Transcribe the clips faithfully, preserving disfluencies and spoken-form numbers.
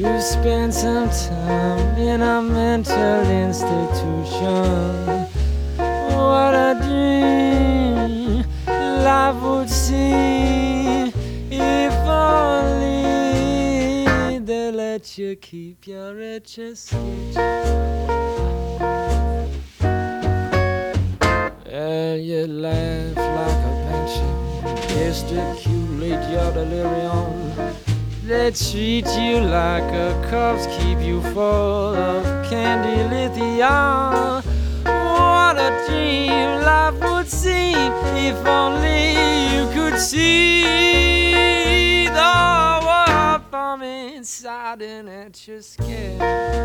You spent some time in a mental institution. What a dream life would seem if only they let you keep your Etch-a-Sketch. Well, you laugh like a banshee, gesticulate your delirium. They treat you like a corpse, keep you full of candy lithium. What a dream life would seem if only you could see the world from inside and Etch-a-Sketch.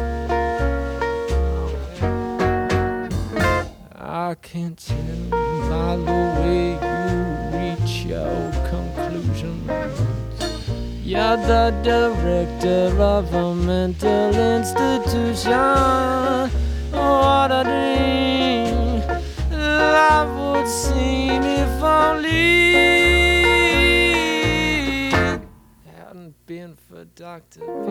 I can't tell by the way you reach your conclusions. You're the director of a mental institution. What a dream life would seem if only it hadn't been for Doctor B.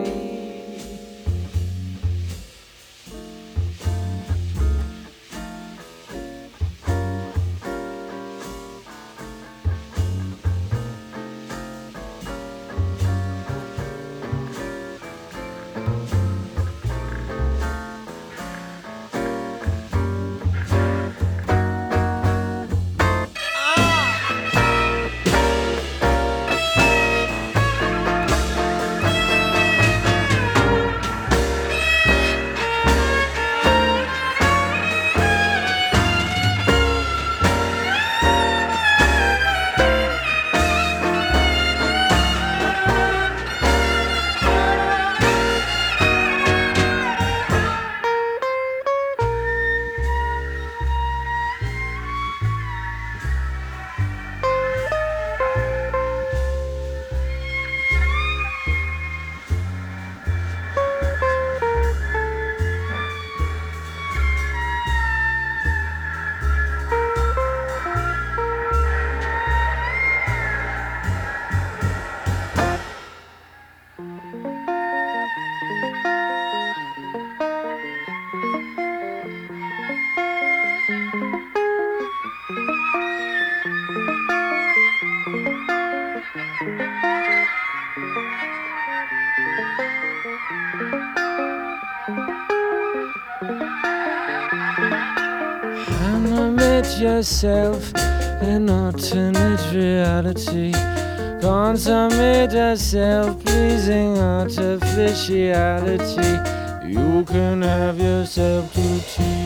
Animate yourself in alternate reality. Consummate a self-pleasing artificiality. You can have yourself to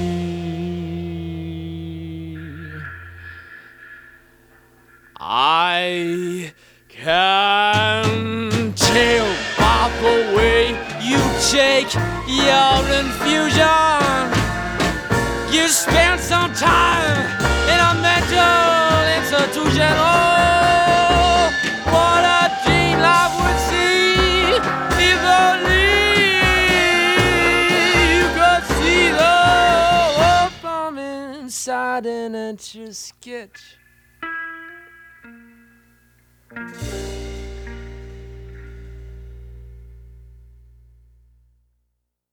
tea. I can tell by the way you take your infusion. You spent some time in a mental institution. Oh, what a dream life would seem if only you could see the world from inside an Etch-a-Sketch.